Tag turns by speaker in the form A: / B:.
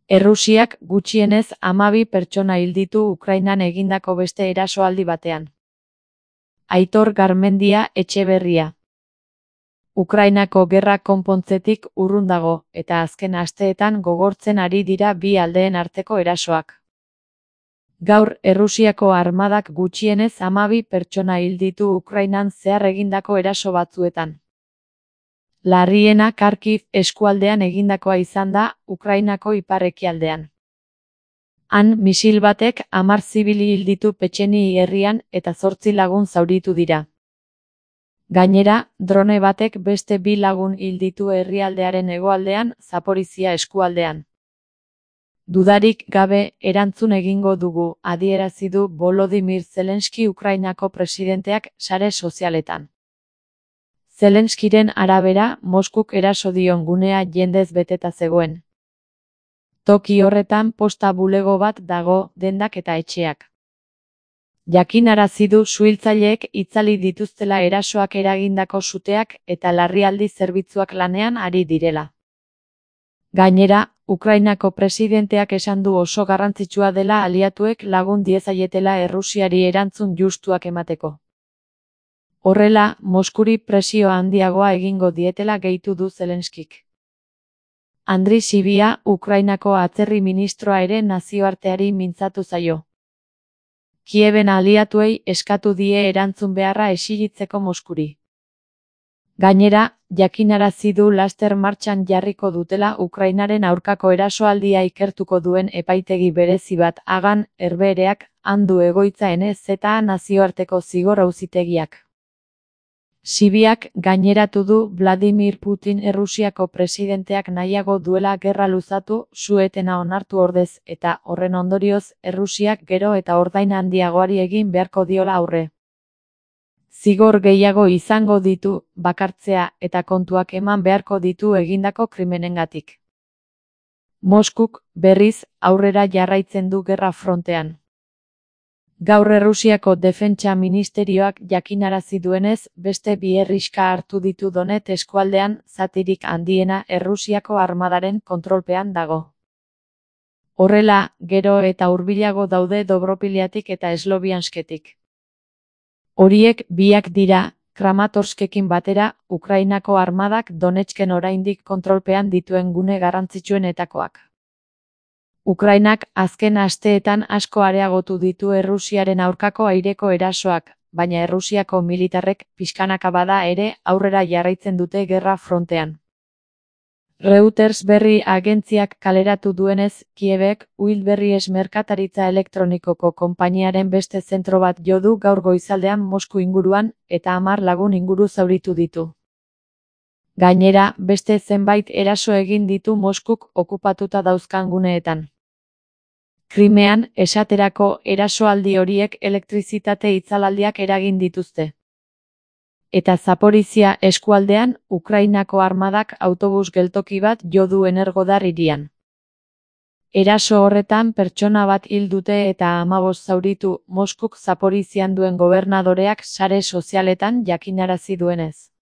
A: Errusiak gutxienez 12 pertsona hil ditu Ukrainan egindako beste erasoaldi batean. Aitor Garmendia Etxeberria. Ukrainako gerra konpontzetik urrun dago, eta azken asteetan gogortzen ari dira bi aldeen arteko erasoak. Gaur Errusiako armadak gutxienez 12 pertsona hil ditu Ukrainan zehar egindako eraso batzuetan. Larriena Kharkiv eskualdean egindakoa izan da, Ukrainako ipar-ekialdean. Han misil batek 10 zibili hil ditu Petxeni herrian eta 8 lagun zauritu dira. Gainera, drone batek beste 2 lagun hil ditu herrialdearen hegoaldean, Zaporizhia eskualdean. Dudarik gabe, erantzun egingo dugu, adierazi du Volodymyr Zelenski Ukrainako presidenteak sare sozialetan. Zelenskiren arabera, Moskuk eraso dion gunea jendez beteta zegoen. Toki horretan posta bulego bat dago, dendak eta etxeak. Jakinarazi du suhiltzaileek itzali dituztela erasoak eragindako suteak eta larrialdi zerbitzuak lanean ari direla. Gainera, Ukrainako presidenteak esan du oso garrantzitsua dela aliatuek lagun diezaietela Errusiari erantzun justuak emateko. Horrela, Moskuri presio handiagoa egingo dietela gehitu du Zelenskik. Andri Sibia, Ukrainako atzerri ministroa ere nazioarteari mintzatu zaio. Kieben aliatuei eskatu die erantzun beharra exigitzeko Moskuri. Gainera, jakinarazi du laster martxan jarriko dutela Ukrainaren aurkako erasoaldia ikertuko duen epaitegi berezi bat Hagan, Herbehereak, han du egoitza NZA nazioarteko zigor auzitegiak. Sibiak gaineratu du Vladimir Putin Errusiako presidenteak nahiago duela gerra luzatu, su-etena onartu ordez, eta horren ondorioz Errusiak gero eta ordain handiagoari egin beharko diola aurre. Zigor gehiago izango ditu, bakartzea eta kontuak eman beharko ditu egindako krimenengatik. Moskuk, berriz, aurrera jarraitzen du gerra frontean. Gaur Errusiako Defentsa Ministerioak jakinarazi duenez, beste 2 herrixka hartu ditu Donetsk eskualdean, zatirik handiena Errusiako armadaren kontrolpean dago. Horrela, gero eta hurbilago daude Dobropiliatik eta Sloviansketik. Horiek biak dira, Kramatorskekin batera, Ukrainako armadak Donetsken oraindik kontrolpean dituen gune garrantzitsuenetakoak. Ukrainak azken asteetan asko areagotu ditu Errusiaren aurkako aireko erasoak, baina Errusiako militarrek pixkanaka bada ere aurrera jarraitzen dute gerra frontean. Reuters berri agentziak kaleratu duenez, Kiebek, Wildberries merkataritza elektronikoko konpainiaren beste zentro bat jo du gaur goizaldean Mosku inguruan, eta 10 lagun inguru zauritu ditu. Gainera, beste zenbait eraso egin ditu Moskuk okupatuta dauzkan guneetan. Krimean, esaterako, erasoaldi horiek elektrizitate itzalaldiak eragin dituzte. Eta Zaporizhia eskualdean, Ukrainako armadak autobus geltoki bat jo du Energodar hirian. Eraso horretan pertsona bat hil dute eta 15 zauritu, Moskuk Zaporizhian duen gobernadoreak sare sozialetan jakinarazi duenez.